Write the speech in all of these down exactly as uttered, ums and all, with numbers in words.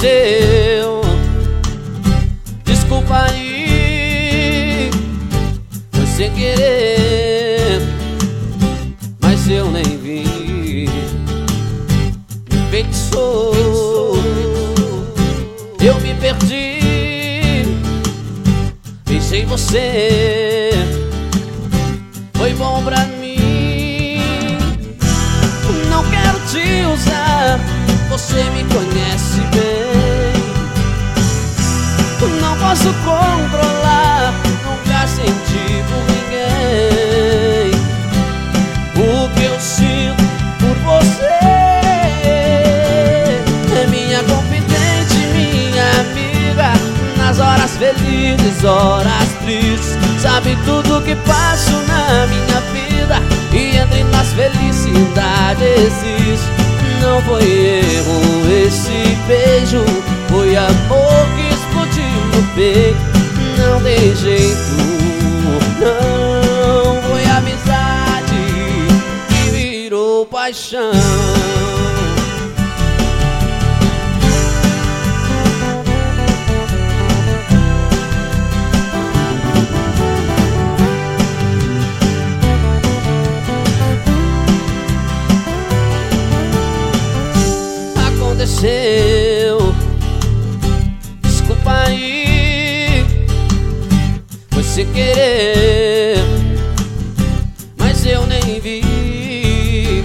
aconteceu? Desculpa aí, foi sem querer, mas eu nem vi. Me enfeitiçou, eu me perdi, beijei você, foi bom pra mim. Não quero te usar, você me conhece bem. Não posso controlar, nunca senti por ninguém o que eu sinto por você. É minha confidente, minha amiga, nas horas felizes, horas tristes, sabe tudo que passo na minha vida, e entre nós felicidade existe. Não foi erro esse beijo, foi amor que explodiu no peito. Não tem jeito, não foi amizade que virou paixão. Aconteceu, desculpa aí, foi sem querer, mas eu nem vi.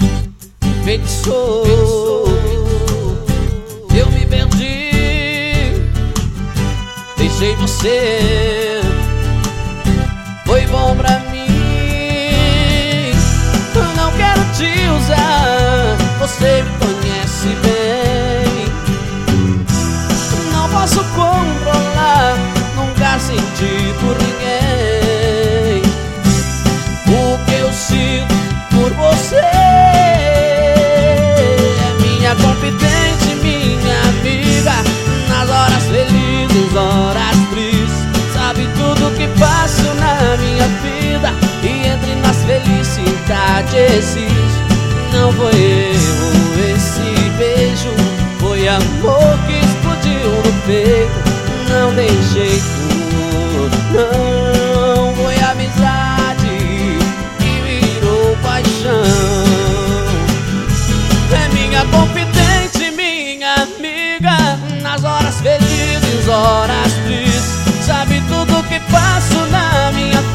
Enfeitiçou, eu me perdi, deixei você, foi bom pra mim. Eu não quero te usar, você me conhece bem. Não posso controlar, nunca senti por ninguém o que eu sinto por você. É minha confidente, minha amiga, nas horas felizes, horas tristes, sabe tudo que passo na minha vida, e entre nós felicidade existe. Não foi erro esse beijo, foi amor que explodiu no peito. Não tem jeito, não foi amizade que virou paixão. É minha confidente, minha amiga, nas horas felizes, horas tristes, sabe tudo que passo na minha vida,